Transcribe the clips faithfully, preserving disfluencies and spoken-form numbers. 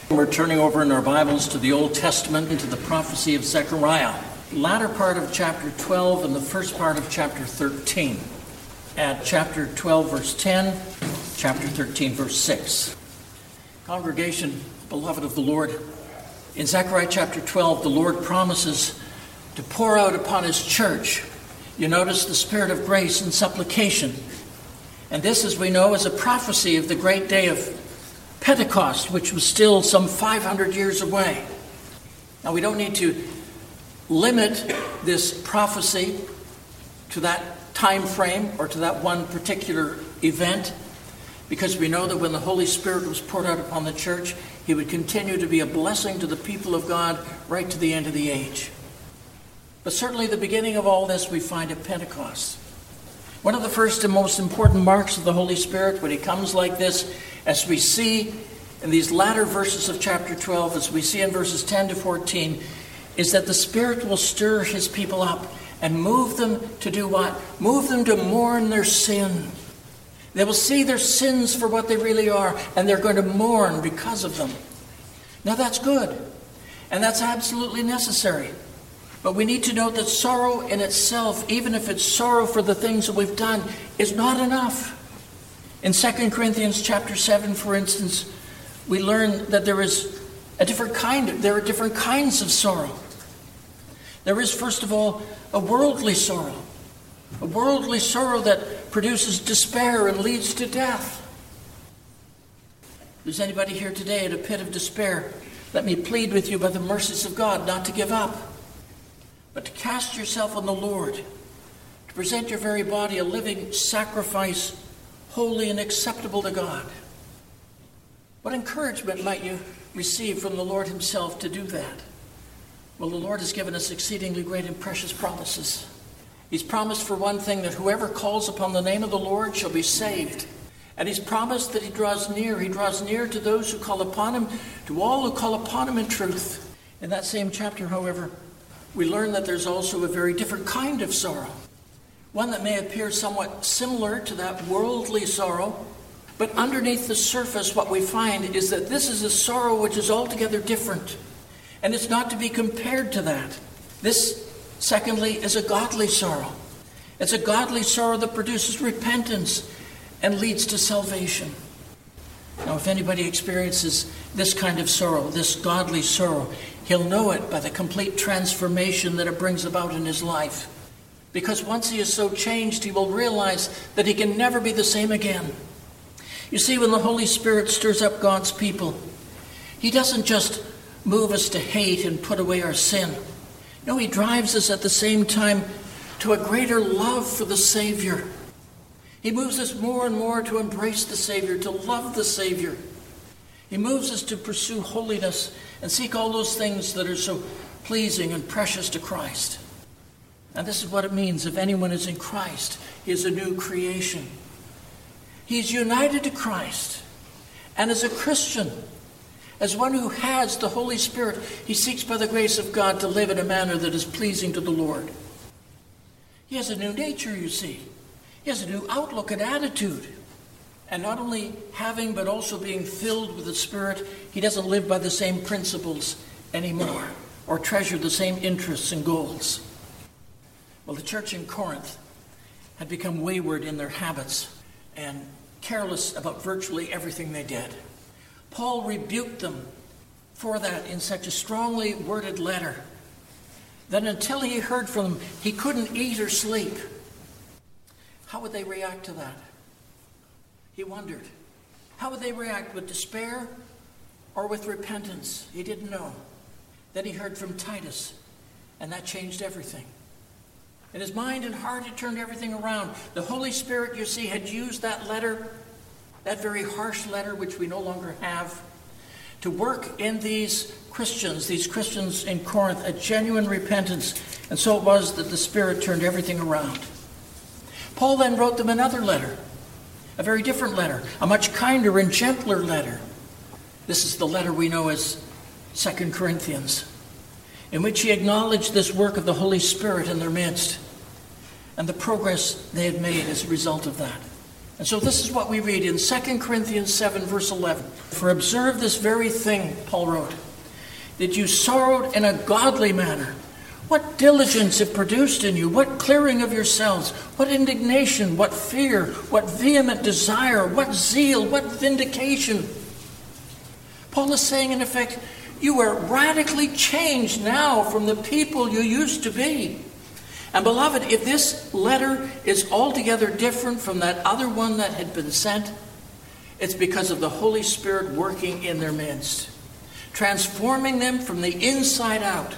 We're turning over in our Bibles to the Old Testament, into the prophecy of Zechariah, latter part of chapter twelve and the first part of chapter thirteen. At chapter twelve, verse ten, chapter thirteen, verse six. Congregation, beloved of the Lord, in Zechariah chapter twelve, the Lord promises to pour out upon his church, you notice, the spirit of grace and supplication. And this, as we know, is a prophecy of the great day of Pentecost, which was still some five hundred years away. Now, we don't need to limit this prophecy to that time frame or to that one particular event, because we know that when the Holy Spirit was poured out upon the church, he would continue to be a blessing to the people of God right to the end of the age. But certainly the beginning of all this we find at Pentecost. One of the first and most important marks of the Holy Spirit when he comes like this, as we see in these latter verses of chapter twelve, as we see in verses ten to fourteen, is that the Spirit will stir his people up and move them to do what? Move them to mourn their sin. They will see their sins for what they really are, and they're going to mourn because of them. Now that's good, and that's absolutely necessary. But we need to note that sorrow in itself, even if it's sorrow for the things that we've done, is not enough. In Second Corinthians chapter seven, for instance, we learn that there is a different kind of, there are different kinds of sorrow. There is, first of all, a worldly sorrow. A worldly sorrow that produces despair and leads to death. If there's anybody here today in a pit of despair, let me plead with you by the mercies of God not to give up, but to cast yourself on the Lord, to present your very body a living sacrifice, holy and acceptable to God. What encouragement might you receive from the Lord himself to do that? Well, the Lord has given us exceedingly great and precious promises. He's promised, for one thing, that whoever calls upon the name of the Lord shall be saved. And he's promised that he draws near. He draws near to those who call upon him, to all who call upon him in truth. In that same chapter, however, we learn that there's also a very different kind of sorrow. One that may appear somewhat similar to that worldly sorrow, but underneath the surface what we find is that this is a sorrow which is altogether different. And it's not to be compared to that. This, secondly, is a godly sorrow. It's a godly sorrow that produces repentance and leads to salvation. Now, if anybody experiences this kind of sorrow, this godly sorrow, he'll know it by the complete transformation that it brings about in his life. Because once he is so changed, he will realize that he can never be the same again. You see, when the Holy Spirit stirs up God's people, he doesn't just move us to hate and put away our sin. No, he drives us at the same time to a greater love for the Savior. He moves us more and more to embrace the Savior, to love the Savior. He moves us to pursue holiness and seek all those things that are so pleasing and precious to Christ. And this is what it means: if anyone is in Christ, he is a new creation. He's united to Christ. And as a Christian, as one who has the Holy Spirit, he seeks by the grace of God to live in a manner that is pleasing to the Lord. He has a new nature, you see. He has a new outlook and attitude. And not only having, but also being filled with the Spirit, he doesn't live by the same principles anymore or treasure the same interests and goals. Well, the church in Corinth had become wayward in their habits and careless about virtually everything they did. Paul rebuked them for that in such a strongly worded letter that until he heard from them, he couldn't eat or sleep. How would they react to that? He wondered. How would they react, with despair or with repentance? He didn't know. Then he heard from Titus, and that changed everything. In his mind and heart, it turned everything around. The Holy Spirit, you see, had used that letter, that very harsh letter which we no longer have, to work in these Christians, these Christians in Corinth, a genuine repentance. And so it was that the Spirit turned everything around. Paul then wrote them another letter, a very different letter, a much kinder and gentler letter. This is the letter we know as Second Corinthians, in which he acknowledged this work of the Holy Spirit in their midst and the progress they had made as a result of that. And so this is what we read in Second Corinthians seven, verse eleven. For observe this very thing, Paul wrote, that you sorrowed in a godly manner. What diligence it produced in you, what clearing of yourselves, what indignation, what fear, what vehement desire, what zeal, what vindication. Paul is saying, in effect, you are radically changed now from the people you used to be. And beloved, if this letter is altogether different from that other one that had been sent, it's because of the Holy Spirit working in their midst, transforming them from the inside out.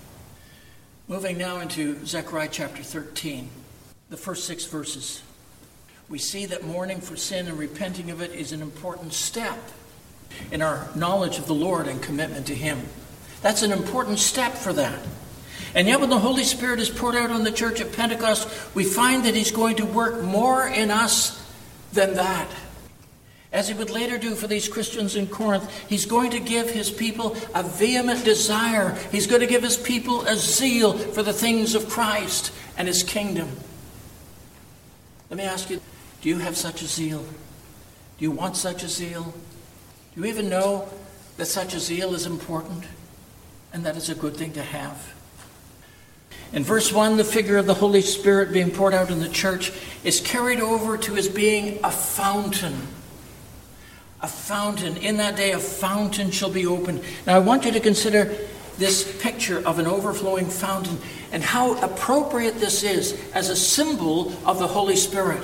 Moving now into Zechariah chapter thirteen, the first six verses. We see that mourning for sin and repenting of it is an important step in our knowledge of the Lord and commitment to Him. That's an important step for that. And yet when the Holy Spirit is poured out on the church at Pentecost, we find that He's going to work more in us than that. As He would later do for these Christians in Corinth, He's going to give His people a vehement desire. He's going to give His people a zeal for the things of Christ and His kingdom. Let me ask you, do you have such a zeal? Do you want such a zeal? Do you even know that such a zeal is important and that it's a good thing to have? In verse one, the figure of the Holy Spirit being poured out in the church is carried over to His being a fountain. A fountain. In that day, a fountain shall be opened. Now, I want you to consider this picture of an overflowing fountain and how appropriate this is as a symbol of the Holy Spirit.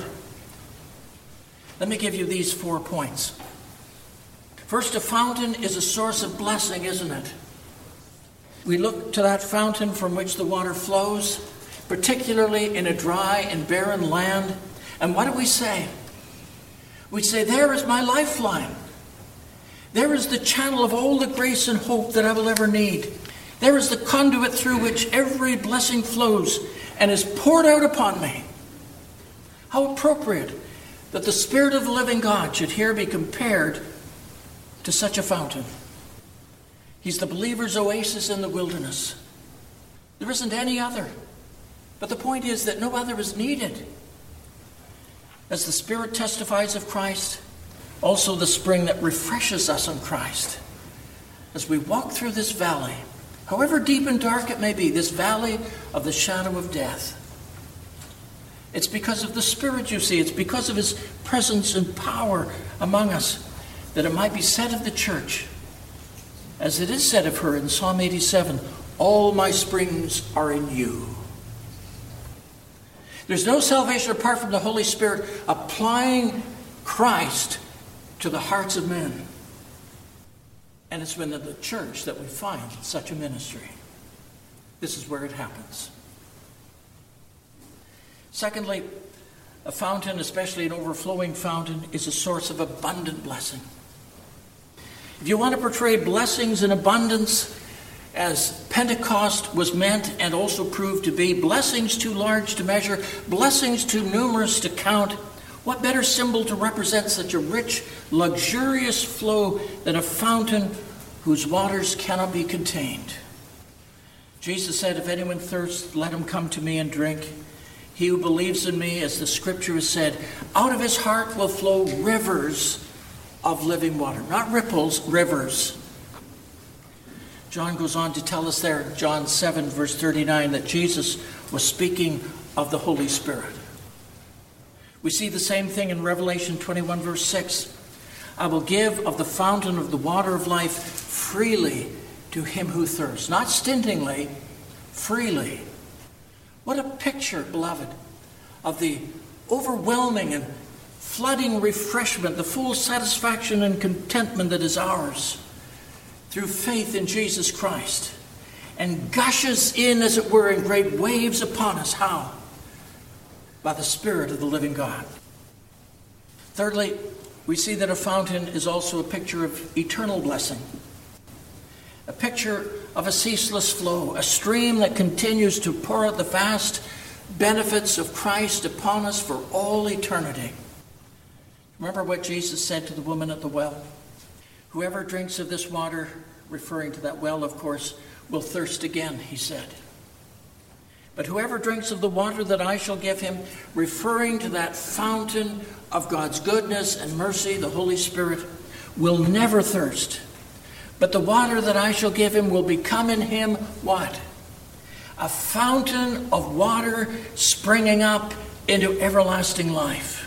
Let me give you these four points. First, a fountain is a source of blessing, isn't it? We look to that fountain from which the water flows, particularly in a dry and barren land. And what do we say? We say, there is my lifeline. There is the channel of all the grace and hope that I will ever need. There is the conduit through which every blessing flows and is poured out upon me. How appropriate that the Spirit of the living God should here be compared to such a fountain. He's the believer's oasis in the wilderness. There isn't any other. But the point is that no other is needed. As the Spirit testifies of Christ, also the spring that refreshes us in Christ. As we walk through this valley, however deep and dark it may be, this valley of the shadow of death, it's because of the Spirit, you see. It's because of His presence and power among us that it might be said of the church, as it is said of her in Psalm eighty-seven, all my springs are in you. There's no salvation apart from the Holy Spirit applying Christ to the hearts of men. And it's within the church that we find such a ministry. This is where it happens. Secondly, a fountain, especially an overflowing fountain, is a source of abundant blessing. If you want to portray blessings in abundance, as Pentecost was meant and also proved to be, blessings too large to measure, blessings too numerous to count, what better symbol to represent such a rich, luxurious flow than a fountain whose waters cannot be contained? Jesus said, if anyone thirsts, let him come to me and drink. He who believes in me, as the scripture has said, out of his heart will flow rivers of living water. Not ripples, rivers. John goes on to tell us there in John seven, verse thirty-nine, that Jesus was speaking of the Holy Spirit. We see the same thing in Revelation twenty-one, verse six. I will give of the fountain of the water of life freely to him who thirsts. Not stintingly, freely. What a picture, beloved, of the overwhelming and flooding refreshment, the full satisfaction and contentment that is ours through faith in Jesus Christ, and gushes in, as it were, in great waves upon us. How? By the Spirit of the living God. Thirdly, we see that a fountain is also a picture of eternal blessing. A picture of a ceaseless flow, a stream that continues to pour out the vast benefits of Christ upon us for all eternity. Remember what Jesus said to the woman at the well? Whoever drinks of this water, referring to that well, of course, will thirst again, he said. But whoever drinks of the water that I shall give him," referring to that fountain of God's goodness and mercy, the Holy Spirit, "will never thirst. But the water that I shall give him will become in him," what? "A fountain of water springing up into everlasting life."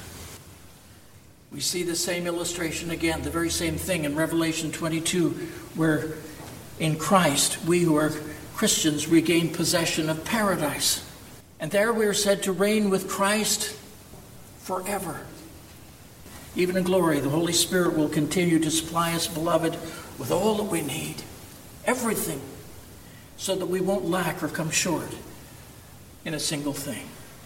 We see the same illustration again, the very same thing in Revelation twenty-two, where in Christ we who are Christians regain possession of paradise. And there we are said to reign with Christ forever. Even in glory, the Holy Spirit will continue to supply us, beloved, with all that we need, everything, so that we won't lack or come short in a single thing.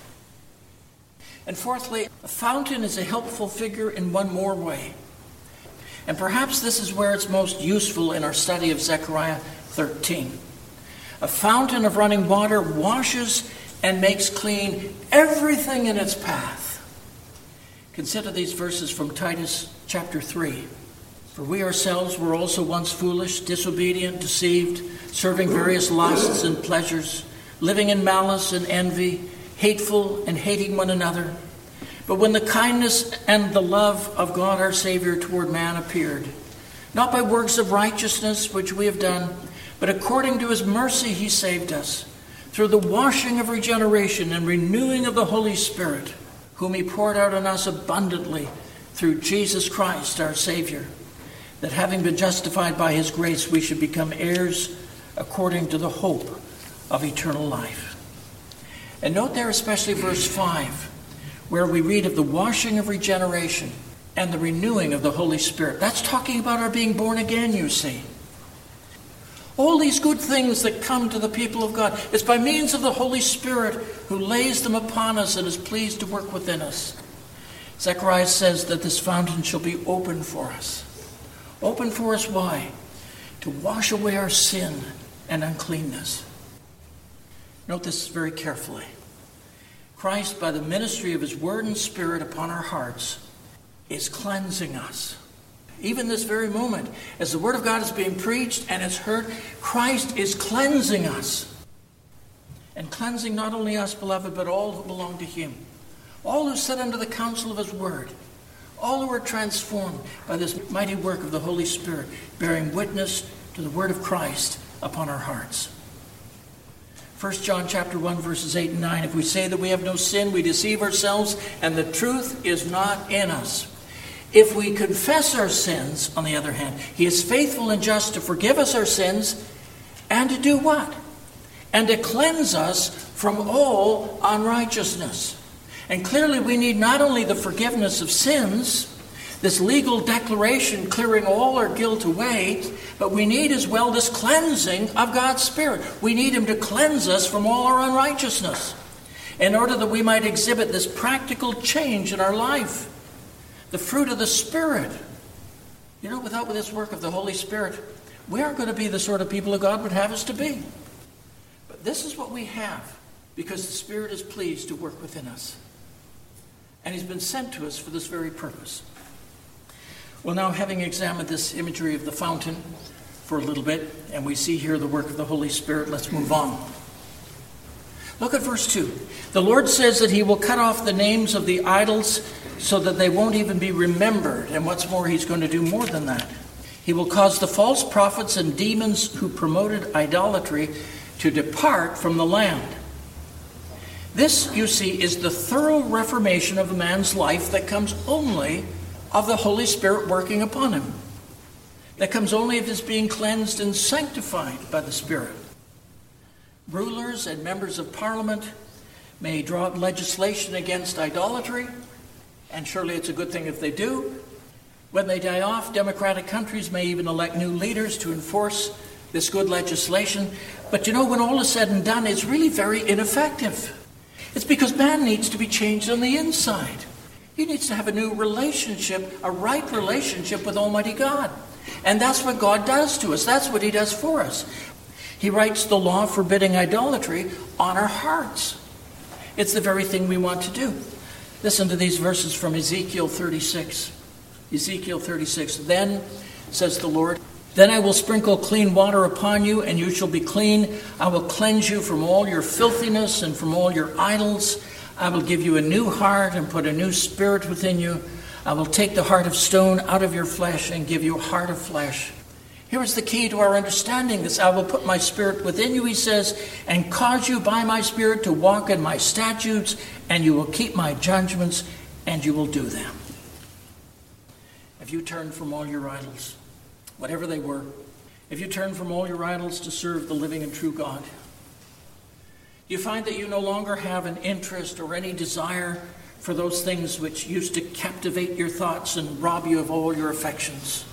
And fourthly, a fountain is a helpful figure in one more way. And perhaps this is where it's most useful in our study of Zechariah thirteen. A fountain of running water washes and makes clean everything in its path. Consider these verses from Titus chapter three. "For we ourselves were also once foolish, disobedient, deceived, serving various lusts and pleasures, living in malice and envy, hateful and hating one another. But when the kindness and the love of God our Savior toward man appeared, not by works of righteousness which we have done, but according to his mercy he saved us, through the washing of regeneration and renewing of the Holy Spirit, whom he poured out on us abundantly through Jesus Christ our Savior, that having been justified by his grace, we should become heirs according to the hope of eternal life." And note there especially verse five, where we read of the washing of regeneration and the renewing of the Holy Spirit. That's talking about our being born again, you see. All these good things that come to the people of God, it's by means of the Holy Spirit who lays them upon us and is pleased to work within us. Zechariah says that this fountain shall be open for us. Open for us, why? To wash away our sin and uncleanness. Note this very carefully. Christ, by the ministry of his word and spirit upon our hearts, is cleansing us. Even this very moment, as the word of God is being preached and it's heard, Christ is cleansing us. And cleansing not only us, beloved, but all who belong to him. All who sit under the counsel of his word. All who are transformed by this mighty work of the Holy Spirit, bearing witness to the word of Christ upon our hearts. First John chapter one, verses eight and nine. "If we say that we have no sin, we deceive ourselves, and the truth is not in us. If we confess our sins, on the other hand, he is faithful and just to forgive us our sins, and to do what? And to cleanse us from all unrighteousness." And clearly we need not only the forgiveness of sins, this legal declaration clearing all our guilt away, but we need as well this cleansing of God's Spirit. We need him to cleanse us from all our unrighteousness in order that we might exhibit this practical change in our life, the fruit of the Spirit. You know, without this work of the Holy Spirit, we aren't going to be the sort of people that God would have us to be. But this is what we have because the Spirit is pleased to work within us. And he's been sent to us for this very purpose. Well, now, having examined this imagery of the fountain for a little bit, and we see here the work of the Holy Spirit, let's move on. Look at verse two. "The Lord says that he will cut off the names of the idols so that they won't even be remembered." And what's more, he's going to do more than that. "He will cause the false prophets and demons who promoted idolatry to depart from the land." This, you see, is the thorough reformation of a man's life that comes only of the Holy Spirit working upon him. That comes only of his being cleansed and sanctified by the Spirit. Rulers and members of Parliament may draw up legislation against idolatry, and surely it's a good thing if they do. When they die off, democratic countries may even elect new leaders to enforce this good legislation. But you know, when all is said and done, it's really very ineffective. It's because man needs to be changed on the inside. He needs to have a new relationship, a right relationship with Almighty God. And that's what God does to us. That's what he does for us. He writes the law forbidding idolatry on our hearts. It's the very thing we want to do. Listen to these verses from Ezekiel thirty-six. Ezekiel thirty-six. "Then, says the Lord, Then I will sprinkle clean water upon you, and you shall be clean. I will cleanse you from all your filthiness and from all your idols. I will give you a new heart and put a new spirit within you. I will take the heart of stone out of your flesh and give you a heart of flesh. Here is the key to our understanding this. I will put my spirit within you, he says, and cause you by my spirit to walk in my statutes, and you will keep my judgments, and you will do them. Have you turned from all your idols, whatever they were? If you turn from all your idols to serve the living and true God, you find that you no longer have an interest or any desire for those things which used to captivate your thoughts and rob you of all your affections.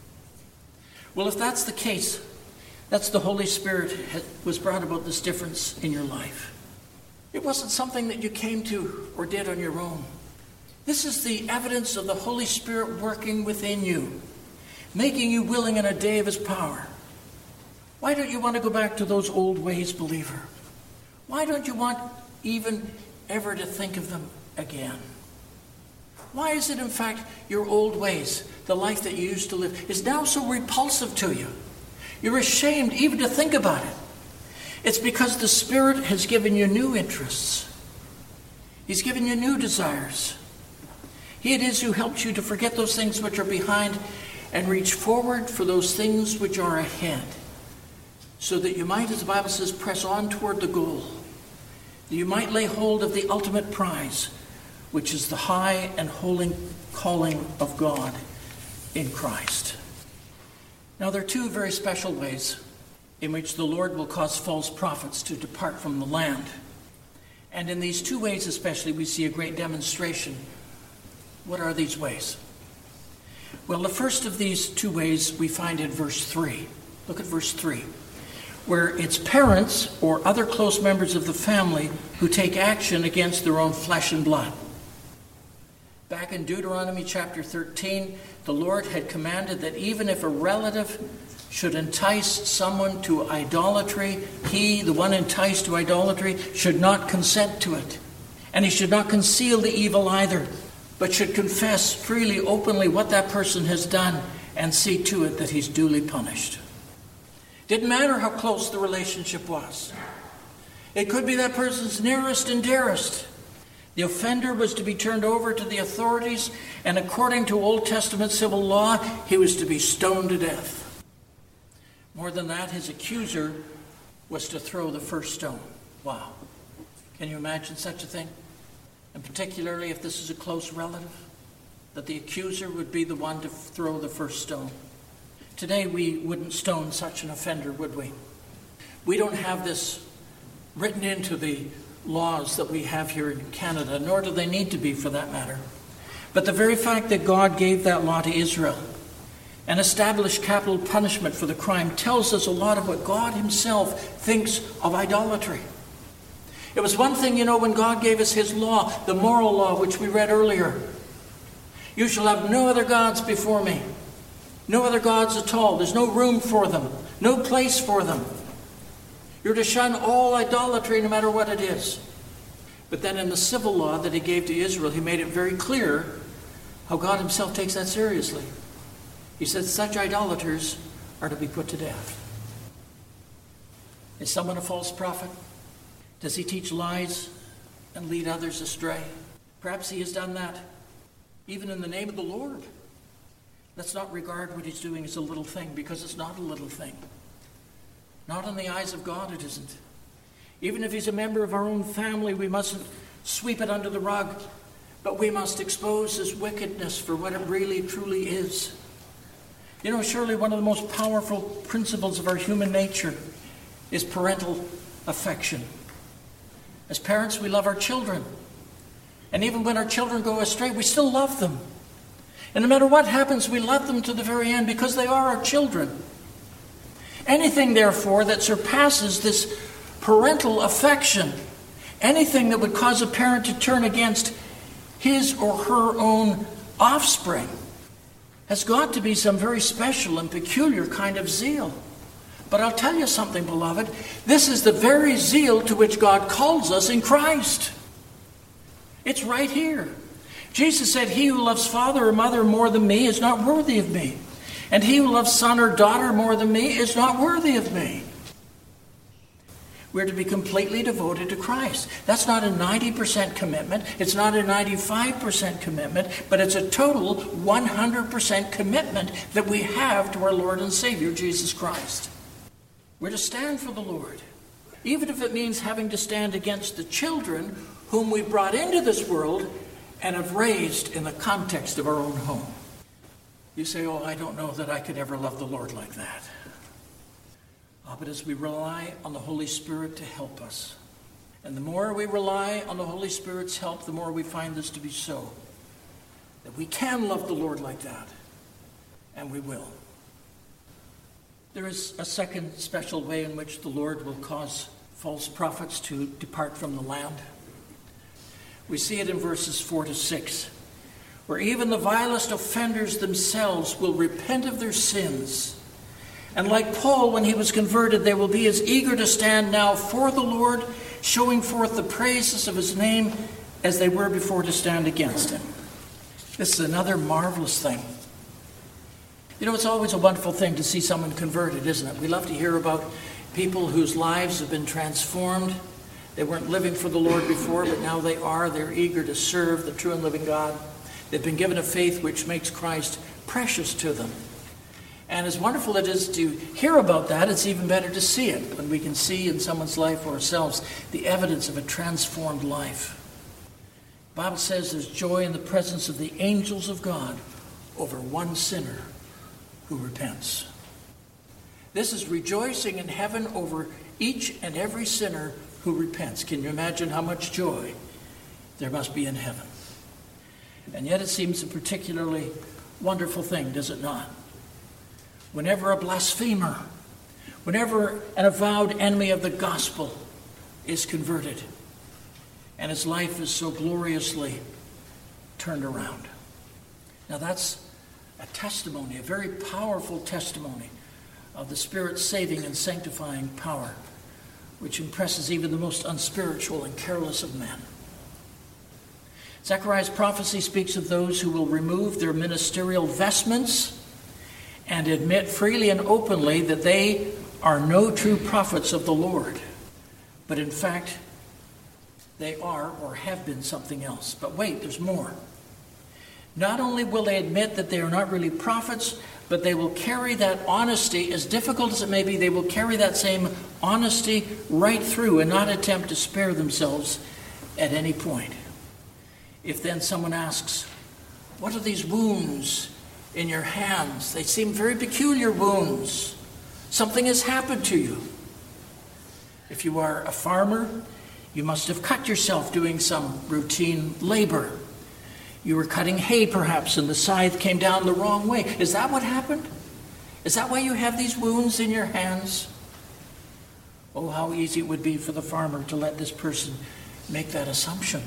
Well, if that's the case, that's the Holy Spirit was brought about this difference in your life. It wasn't something that you came to or did on your own. This is the evidence of the Holy Spirit working within you, making you willing in a day of his power. Why don't you want to go back to those old ways, believer? Why don't you want even ever to think of them again? Why is it, in fact, your old ways, the life that you used to live, is now so repulsive to you? You're ashamed even to think about it. It's because the Spirit has given you new interests. He's given you new desires. He it is who helps you to forget those things which are behind and reach forward for those things which are ahead, so that you might, as the Bible says, press on toward the goal. That you might lay hold of the ultimate prize, which is the high and holy calling of God in Christ. Now, there are two very special ways in which the Lord will cause false prophets to depart from the land. And in these two ways especially, we see a great demonstration. What are these ways? Well, the first of these two ways we find in verse three. Look at verse three, where it's parents or other close members of the family who take action against their own flesh and blood. Back in Deuteronomy chapter thirteen, the Lord had commanded that even if a relative should entice someone to idolatry, he, the one enticed to idolatry, should not consent to it. And he should not conceal the evil either, but should confess freely, openly what that person has done and see to it that he's duly punished. Didn't matter how close the relationship was. It could be that person's nearest and dearest. The offender was to be turned over to the authorities, and according to Old Testament civil law, he was to be stoned to death. More than that, his accuser was to throw the first stone. Wow. Can you imagine such a thing? And particularly if this is a close relative, that the accuser would be the one to throw the first stone. Today we wouldn't stone such an offender, would we? We don't have this written into the laws that we have here in Canada, nor do they need to be for that matter. But the very fact that God gave that law to Israel and established capital punishment for the crime tells us a lot of what God himself thinks of idolatry. It was one thing, you know, when God gave us his law, the moral law, which we read earlier. You shall have no other gods before me. No other gods at all. There's no room for them. No place for them. You're to shun all idolatry, no matter what it is. But then in the civil law that he gave to Israel, he made it very clear how God himself takes that seriously. He said such idolaters are to be put to death. Is someone a false prophet? Does he teach lies and lead others astray? Perhaps he has done that even in the name of the Lord. Let's not regard what he's doing as a little thing, because it's not a little thing. Not in the eyes of God it isn't. Even if he's a member of our own family, we mustn't sweep it under the rug, but we must expose his wickedness for what it really truly is. You know, surely one of the most powerful principles of our human nature is parental affection. As parents, we love our children. And even when our children go astray, we still love them. And no matter what happens, we love them to the very end because they are our children. Anything, therefore, that surpasses this parental affection, anything that would cause a parent to turn against his or her own offspring, has got to be some very special and peculiar kind of zeal. But I'll tell you something, beloved. This is the very zeal to which God calls us in Christ. It's right here. Jesus said, he who loves father or mother more than me is not worthy of me. And he who loves son or daughter more than me is not worthy of me. We're to be completely devoted to Christ. That's not a ninety percent commitment. It's not a ninety-five percent commitment, but it's a total one hundred percent commitment that we have to our Lord and Savior, Jesus Christ. We're to stand for the Lord, even if it means having to stand against the children whom we brought into this world and have raised in the context of our own home. You say, oh, I don't know that I could ever love the Lord like that. Oh, but as we rely on the Holy Spirit to help us, and the more we rely on the Holy Spirit's help, the more we find this to be so, that we can love the Lord like that, and we will. There is a second special way in which the Lord will cause false prophets to depart from the land. We see it in verses four to six, where even the vilest offenders themselves will repent of their sins. And like Paul, when he was converted, they will be as eager to stand now for the Lord, showing forth the praises of his name, as they were before to stand against him. This is another marvelous thing. You know, it's always a wonderful thing to see someone converted, isn't it? We love to hear about people whose lives have been transformed. They weren't living for the Lord before, but now they are. They're eager to serve the true and living God. They've been given a faith which makes Christ precious to them. And as wonderful it is to hear about that, it's even better to see it when we can see in someone's life or ourselves the evidence of a transformed life. The Bible says there's joy in the presence of the angels of God over one sinner who repents. This is rejoicing in heaven over each and every sinner who repents. Can you imagine how much joy there must be in heaven? And yet it seems a particularly wonderful thing, does it not? Whenever a blasphemer, whenever an avowed enemy of the gospel is converted, and his life is so gloriously turned around. Now that's a testimony, a very powerful testimony of the Spirit's saving and sanctifying power, which impresses even the most unspiritual and careless of men. Zechariah's prophecy speaks of those who will remove their ministerial vestments and admit freely and openly that they are no true prophets of the Lord. But in fact, they are or have been something else. But wait, there's more. Not only will they admit that they are not really prophets, but they will carry that honesty, as difficult as it may be, they will carry that same honesty right through and not attempt to spare themselves at any point. If then someone asks, what are these wounds in your hands? They seem very peculiar wounds. Something has happened to you. If you are a farmer, you must have cut yourself doing some routine labor. You were cutting hay perhaps, and the scythe came down the wrong way. Is that what happened? Is that why you have these wounds in your hands? Oh, how easy it would be for the farmer to let this person make that assumption.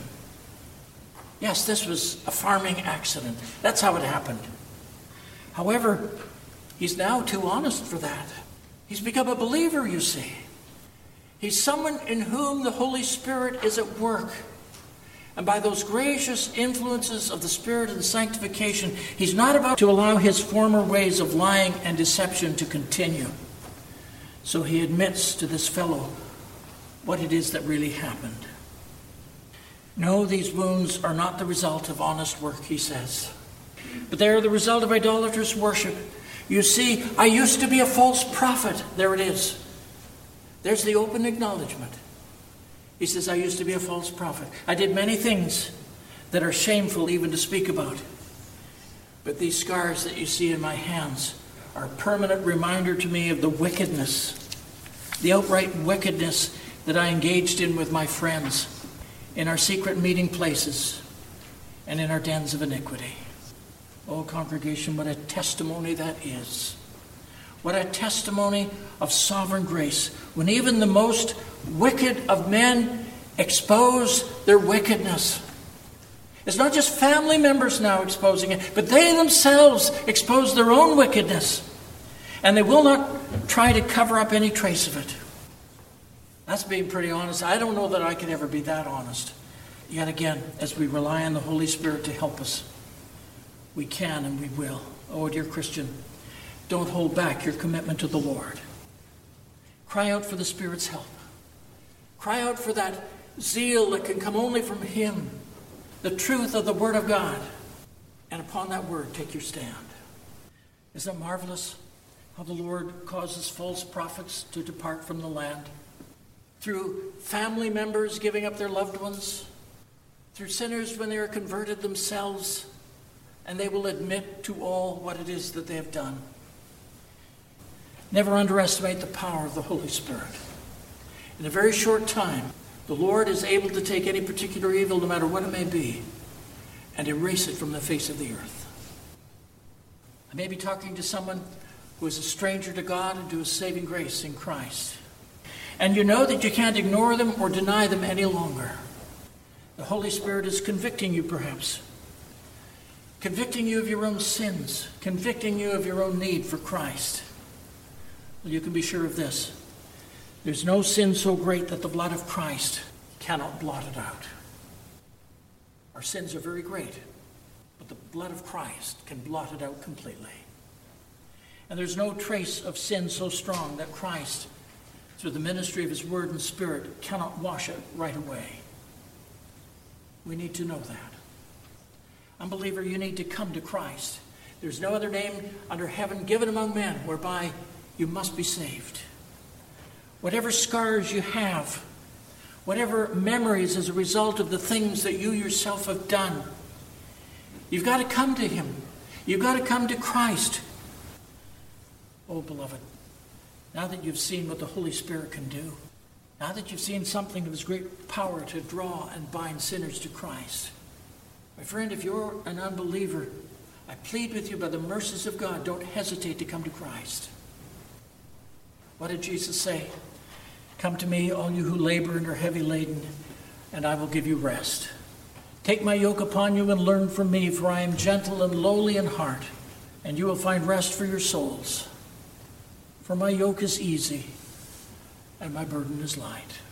Yes, this was a farming accident. That's how it happened. However, he's now too honest for that. He's become a believer, you see. He's someone in whom the Holy Spirit is at work. And by those gracious influences of the Spirit and sanctification, he's not about to allow his former ways of lying and deception to continue. So he admits to this fellow what it is that really happened. No, these wounds are not the result of honest work, he says, but they are the result of idolatrous worship. You see, I used to be a false prophet. There it is. There's the open acknowledgement. He says, I used to be a false prophet. I did many things that are shameful even to speak about. But these scars that you see in my hands are a permanent reminder to me of the wickedness, the outright wickedness that I engaged in with my friends in our secret meeting places and in our dens of iniquity. Oh, congregation, what a testimony that is. What a testimony of sovereign grace, when even the most wicked of men expose their wickedness. It's not just family members now exposing it, but they themselves expose their own wickedness. And they will not try to cover up any trace of it. That's being pretty honest. I don't know that I could ever be that honest. Yet again, as we rely on the Holy Spirit to help us, we can and we will. Oh, dear Christian, Don't hold back your commitment to the Lord. Cry out for the Spirit's help. Cry out for that zeal that can come only from Him, the truth of the Word of God. And upon that Word, take your stand. Isn't it marvelous how the Lord causes false prophets to depart from the land? Through family members giving up their loved ones, through sinners when they are converted themselves, and they will admit to all what it is that they have done. Never underestimate the power of the Holy Spirit. In a very short time, the Lord is able to take any particular evil, no matter what it may be, and erase it from the face of the earth. I may be talking to someone who is a stranger to God and to His saving grace in Christ. And you know that you can't ignore them or deny them any longer. The Holy Spirit is convicting you, perhaps. Convicting you of your own sins. Convicting you of your own need for Christ. Well, you can be sure of this. There's no sin so great that the blood of Christ cannot blot it out. Our sins are very great, but the blood of Christ can blot it out completely. And there's no trace of sin so strong that Christ, through the ministry of His Word and Spirit, cannot wash it right away. We need to know that. Unbeliever, you need to come to Christ. There's no other name under heaven given among men whereby you must be saved. Whatever scars you have, whatever memories as a result of the things that you yourself have done, you've got to come to Him. You've got to come to Christ. Oh, beloved, now that you've seen what the Holy Spirit can do, now that you've seen something of His great power to draw and bind sinners to Christ, my friend, if you're an unbeliever, I plead with you by the mercies of God, don't hesitate to come to Christ. What did Jesus say? Come to me, all you who labor and are heavy laden, and I will give you rest. Take my yoke upon you and learn from me, for I am gentle and lowly in heart, and you will find rest for your souls. For my yoke is easy, and my burden is light.